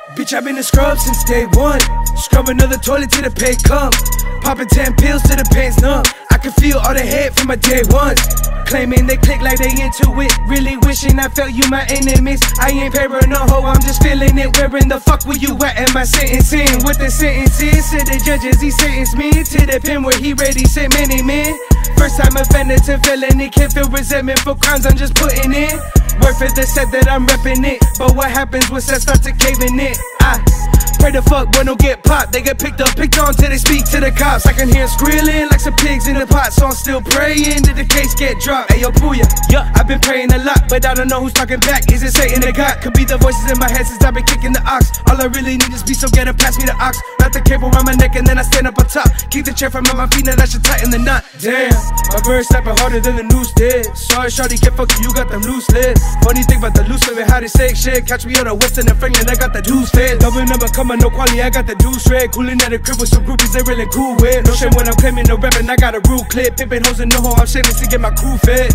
Bitch, I've been in scrub since day one. Scrubbing another toilet till the pay come. Popping 10 pills till the pain's numb. I can feel all the hate from my day ones. Claiming they click like they into it. Really wishing I felt you my enemies. I ain't paying no hoe, I'm just feeling it. Where in the fuck were you at? Am I sentencing? What the sentence is? Said the judges, he sentenced me to the pen where he ready sent many men. First time offender to felony. Can't feel resentment for crimes I'm just putting in. Word for the set that I'm repping it. But what happens when set start to caving it? I pray the fuck boy don't get popped. They get picked up, picked on till they speak to the cops. I can hear squealing like some pigs in the pot. So I'm still praying that the case get dropped. Ayo Puya, yeah, I've been praying a lot, but I don't know who's talking back. Is it Satan or God? Could be the voices in my head since I've been kicking the ox. All I really need is beat, so get up, pass me the ox. Wrap the cable around my neck and then I stand up on top. Keep the chair from my feet, now I should tighten the knot. Damn, my bird snapping harder than the noose did. Sorry shorty, can't fuck you, got them loose lips. Funny thing about the loose living, how they say shit. Catch me on the Western and Franklin, I got the deuce fed. Double number coming, no quality, I got the deuce red. Cooling at the crib with some groupies they really cool with. No shame when I'm claiming no rapping, I got a rule clip. Pimpin' hoes in the hole, I'm shameless to get my crew fed.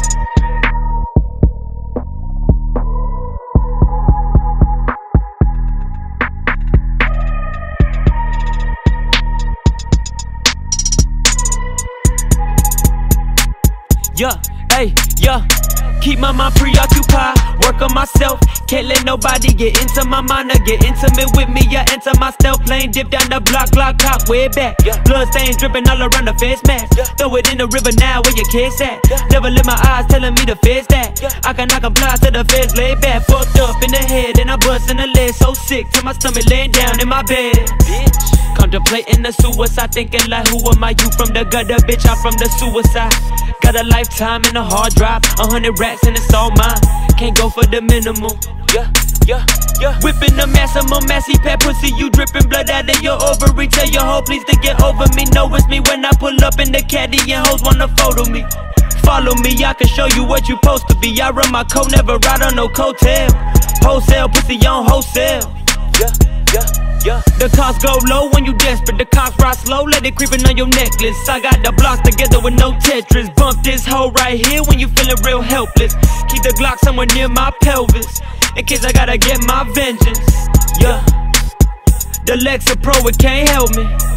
Yeah, hey, yeah. Keep my mind preoccupied, work on myself. Can't let nobody get into my mind or get intimate with me. I enter my stealth plane, dip down the block, cop way back. Blood stains dripping all around the face mask. Throw it in the river now, where your kids at? Never let my eyes telling me to face that. I cannot comply to the feds, lay back. Fucked up in the head and I bust in the leg. So sick to my stomach, laying down in my bed. Bitch, contemplating the suicide, thinking like, who am I? You from the gutter, bitch, I'm from the suicide. Got a lifetime in a hard drive, 100 racks and it's all mine. Can't go for the minimum. Yeah. Whipping the maximum, massy pad pussy, you dripping blood out of your ovary. Tell your hoe please to get over me. Know it's me when I pull up in the caddy and hoes wanna photo me. Follow me, I can show you what you supposed to be. I run my coat, never ride on no coattail. Wholesale pussy on wholesale. Yeah. The costs go low when you desperate. The cops ride slow, let it creepin' on your necklace. I got the blocks together with no Tetris. Bump this hoe right here when you feeling real helpless. Keep the Glock somewhere near my pelvis, in case I gotta get my vengeance. Yeah, the Lexa Pro, it can't help me.